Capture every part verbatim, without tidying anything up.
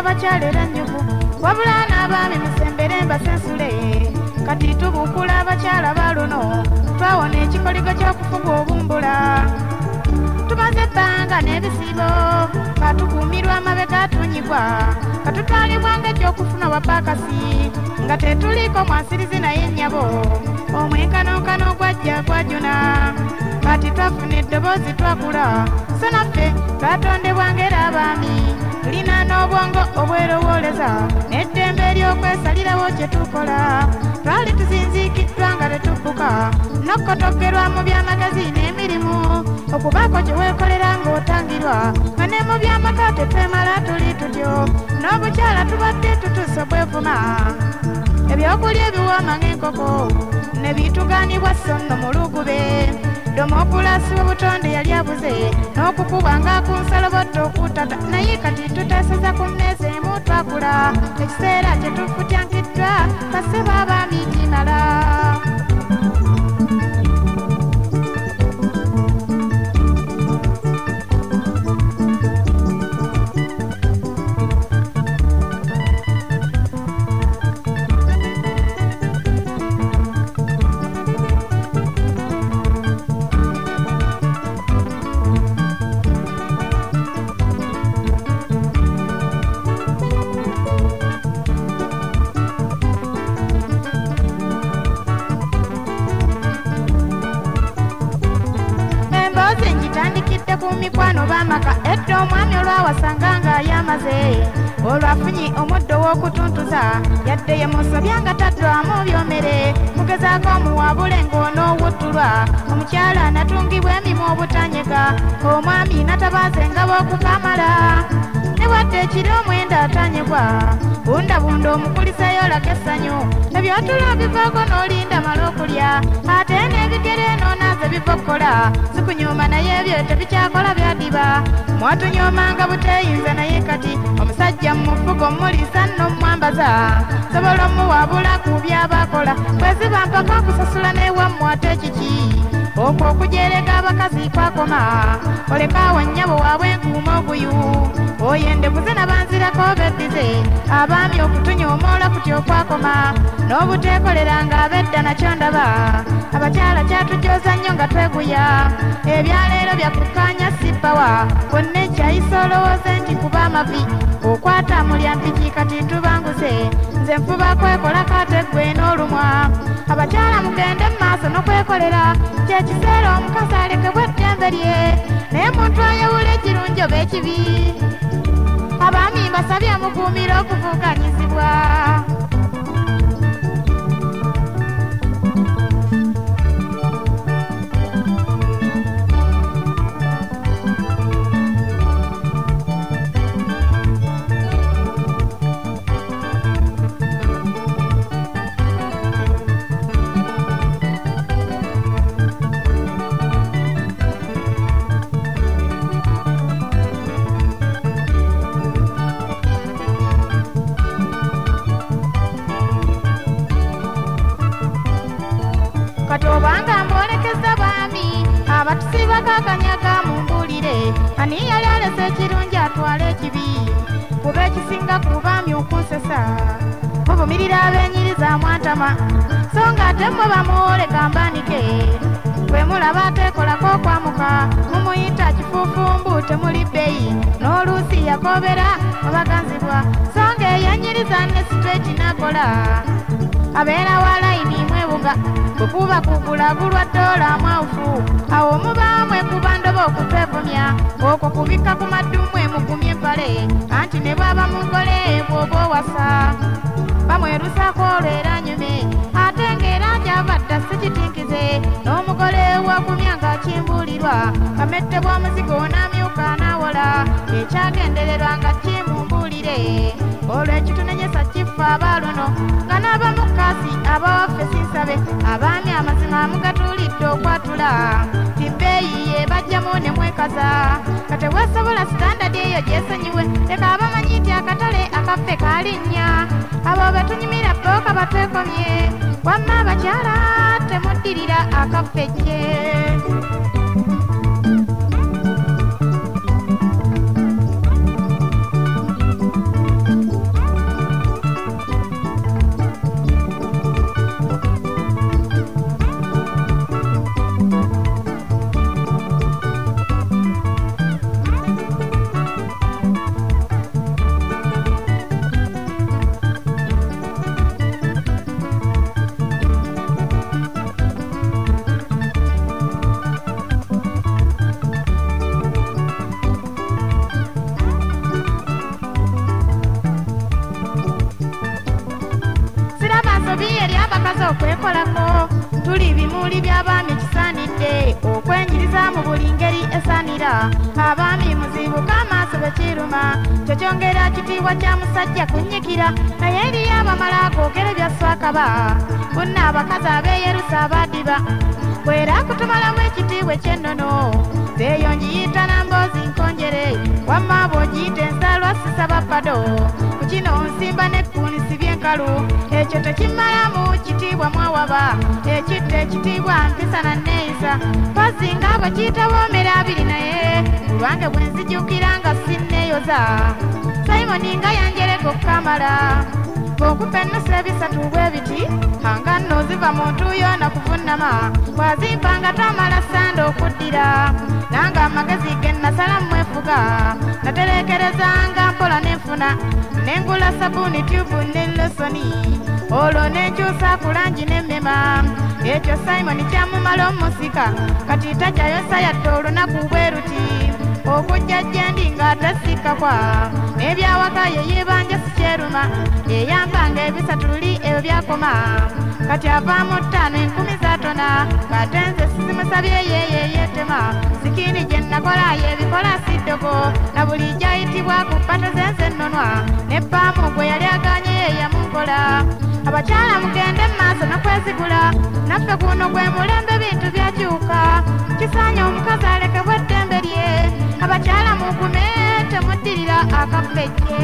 abakyala era nnyuvu wabula n'abaami musembere mbasensule kati tubukula abakyala baluno twawona ekikoligo ky'okufuga obumbula tumaze ebbanga n'ebisibo katukuumirwa amabega tunyigwa katutwalibwa ng'ekyokufuna wapakasi nga tetuliko mwasirizi naye nnyabo omwenkanonkano gwajja gwajuna kati twafuna eddoboozi twakula so naffe twatondebwa ng'era abaami tulina n'obwongo obwerowooleza n'eddembe ery'okwesalirawo kye tukola twali tuzinziikiddwa nga tetubbuka n'okkotogerwa mu by'amagezi n'emirimu okubaako kye weekolera ng'otangirwa nga ne mu by'amaka tetwemala tuli tutyo n'obukyala tubadde tutuuse bwevuma ebyokulya ebiwooma ng'enkoko ne bitugaanibwa so nno mu lugube domopulasi w'obutonde yali abuze n'okukubwa ng'aku nsalobotto okutata naye kati tuteeseza ku mmeeza emu twakula ekiseera kye tufutyankiddwa baseba abaami kimala mikwano bamaka edda omwami olwawasanga ng'ayamaze olwafunye omuddo w'okutuntuza yadde ye musobya nga taddwamu byomere mugezaako omuwabule ng'onoowuttulwa omukyala natungibwa emimu obutanyega omwami natabaaze nga b'okukamala ne wadde ekiri omwenda atanyegwa bundabunda omukuliseyo olaga essanyu ebyotulo bivaako n'olinda mala okulya ate n'ebigere n'onaaze bivokkola zikunyuma naye ebyo tebikyakola byadiba mwatunyoomanga buteeyinza naye kati omusajja mumufugo muliisa nno mwambaza sobola omuwabula ku by'abakola bweziba mpaka okusasula n'ewammwe ate kiki okwo okujerega abakazi kwakoma olekaawo nnyabo waabwe nkuuma oguyu oyendebuze nabanzirako beddize abaami okutunyoomoola kutyo okwakoma n'obuteekoleranga abedda nakyo ndaba abakyala kyatujooza nnyo nga tweguya ebyaleero byakukkaanya sibbawa bonna ekyayisa olowooze nti kuba amavi okwata mulya mpiki kati tubanguze nze nfuba kwekola kateggwe n'olumwa abakyala mugende mu maaso n'okwekolera kyekiseera omukazi alekebwa eddembe lye naye muntu ayawula ekirungi oba ekibi abaami mbasabye mukuumire okuvuuganyizibwa katobanga mbonekeza baami abatusibako akanyaga mumbulire ani yali alese ekirungi atwala ekibi kuba ekisinga ku baami okunsesa muvumirira abenyiriza mwantama so nga ate mmwe bamuwoleka mbanike bwe mulaba ateekolako okwamuka mumuyita kifuufumbu temuli bbeeyi n'oluusi yakobera obaganzibwa so nga eyenyiriza ne straight nakola abeera wa layini mwebuga bwekuba kugulagulwa ddoola mwawufu awo mubaamu ekuba ndoba okutwevumya okwo kubikka ku maddumu emugumya empale anti ne bwaba mugole bw'oba owasa bamwerusaako olwera nyume ate ng'era gy'abadda si kitinkize n'omugole wagumya ng'akimbuulirwa kamettebwa omuzigo n'amyuka n'awola ekyagendererwa nga kimumbuulire olwo ekitunenyesa kifa abaluno nga n'abamukazi abawaffe sinsabe abaami amazima mugatuulidde okwatula tibbeeyi ye bajjamu ne mwekaza kateweesobola sitandadi eyo gyesonyiwe leka abamanyi nti akatale akaffe kalinnya abo betunyumira bbooka batwekomye wamma abakyala temuddirira akaffe kye tuli bimuli by'abaami kisaanidde okwenyiriza mu buli ngeri esaanira abaami muzibuka amaaso bekiruma kyo kyongera kitiibwa kya musajja kunnyikira naye eriyo abamala googere byaswakaba bonna abakazi abeeyerusa abadiba bwera kutumalamu ekitiibwa ekyennono zeeyo ngiyita namboozi nkonjere wamma bw'ogiyita ensaalwa sisaba ppado ku kino nsimba n'ekkuunisi by'enkalu ekyo tekimalamu kitiibwa mwawaba ekitto ekitiibwa mpisa na nneeyisa pazinga bwe kiyita boomera abiri naye kulwange bwe nzijukira nga sinneeyoza simoni nga yanjereko kamala bw'okupa ennusu ebisatu bwe biti anga nno ziva mu ntuuyo nakuvunnama bw'azimpa nga tamala sanda okuddira nanga amagezi ge nasala mwefuga naterekerezanga mpola n'enfuna nengula sabuuni tyubu ne losoni olwo nenkyusa ku langi n'emmema ekyo simoni kyamumala omusika kati takyayosa yadde olunaku bwe ruti okujja gyendi ng'atasikakwa n'ebyawaka ye yeebanja sikyeruma eyambanga ebisatu luli ebyo byakoma kati avaamu ttaano enkumi zatona ng'ate nze sizimusabye yeyeyeetema sikini gye nakola yebikola siddogo na buli gyayitibwa ku ppata zenze ennonwa ne bbaamu gwe yali aganye yeyamunkola abakyala mugende mu maaso n'okwezigula naffe guno gwe mulembe bintu byakyuka kisaanye omukazi alekebwa eddembe lye abakyala mukume temuddirira akafejje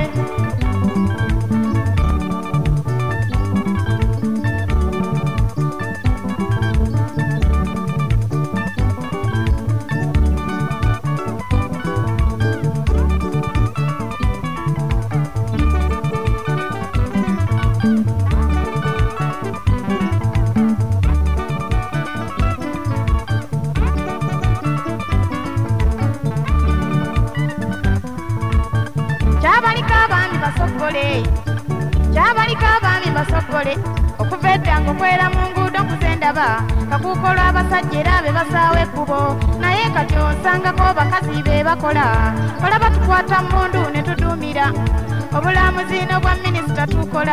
kyabalika abaami basogole okuva eddango kwera mu nguudo nkuzendaba kakuukolwa abasajja era be basaawa ekkubo naye kati osangako bakazi be bakola olaba tukwata mmundu ne tuduumira obulamuzi n'obwa minisita tukola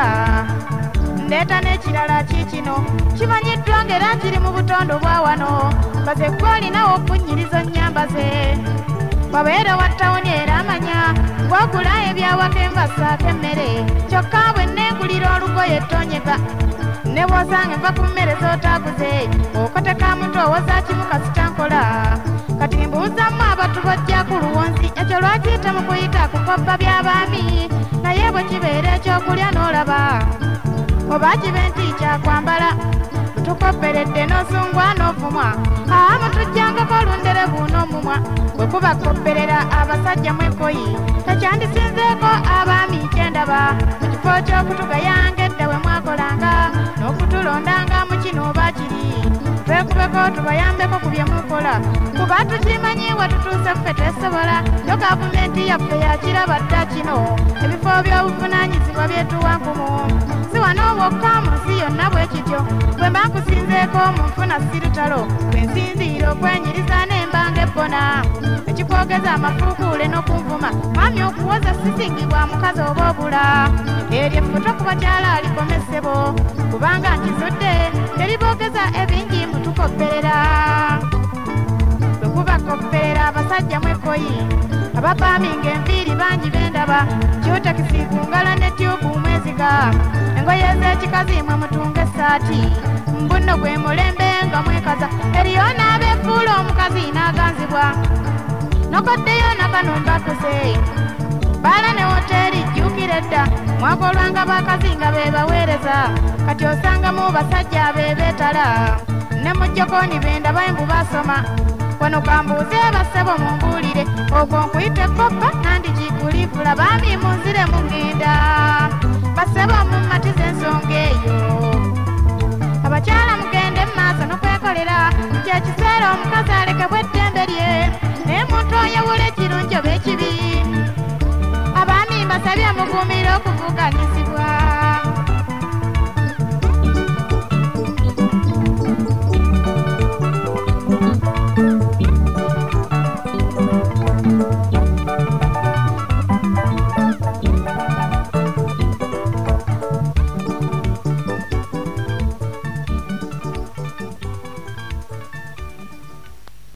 ndeeta n'ekirala kiikino kimanyiddwa ng'era kiri mu butondo bwa wano baze gwe olinawo okunnyiriza nnyambaze wabeera wa ttawuni era amanya gwogula ebyawaka envasaako emmere kyokka bwe neengulira olugoye ettonyeka ne bw'osanga enva ku mmere z'otaaguze okoteka muto owoza kimu kasitankola kati mbuuzamu abatu bojja ku luwonzi ekyo lwakiyita mu kuyita ku kobba by'abaami naye bwe kibeera ekyokulya n'olaba oba kibe nti kyakwambala tukopperedde n'osungwa n'ovumwa awamu tujjangako olunderebu n'omumwa bwe kuba kopperera abasajja mu ekoyi tekyandisinzeeko abaami kyendaba mu kifo ky'okutugayanga edda we mwakolanga n'okutulondanga mu kino oba kiri twekubeko tubayambeko ku bye mukola kuba tukimanyi we tutuuse ffe twesobola yo gavumenti yaffe yakiraba dda kino ebifo by'obuvunaanyizibwa byetuwa nkumu si wano wokka mu nsi yonna bwe kityo bwe mba nkusinzeeko mu nfuna sirutalo bwe nsinziira okwenyiriza n'embanga ebbona ekikwogeza amafuukuule n'okunvuma mwami okuwoza sisingibwa mukazi oba obula eryo effuto ku bakyala alikomesebo kubanga nkizudde teriboogeza ebingi mutukopperera bwe kuba kopperera abasajja mu ekoyi ababaami ng'enviiri bangi bendaba kyotakisi ku ngala ne tyubu mweziga engoye z'ekikazi mwe mutunga essaati mbunno gwe mulembe nga mwekaza eriyo n'abeefuula omukazi n'aganzibwa nokoddeyo nakanumbakuze baala ne woteeri jjuukira edda mwakolwanga bakazi nga be baweereza kati osangamu basajja be beetala ne mu jjokoni bendaba embu basoma wano kambuuze bassebo mumbuulire okwo nkuyita ekkopa nandikikuliifula baami munzire mugenda bassebo mumatiza ensonga eyo abakyala mugende mu maaso n'okwekolera nti ekiseera omukazi alekebwa eddembe lye naye muntu oyawula ekirungi oba ekibi abaami mbasabye mukuumire okuvuganyisa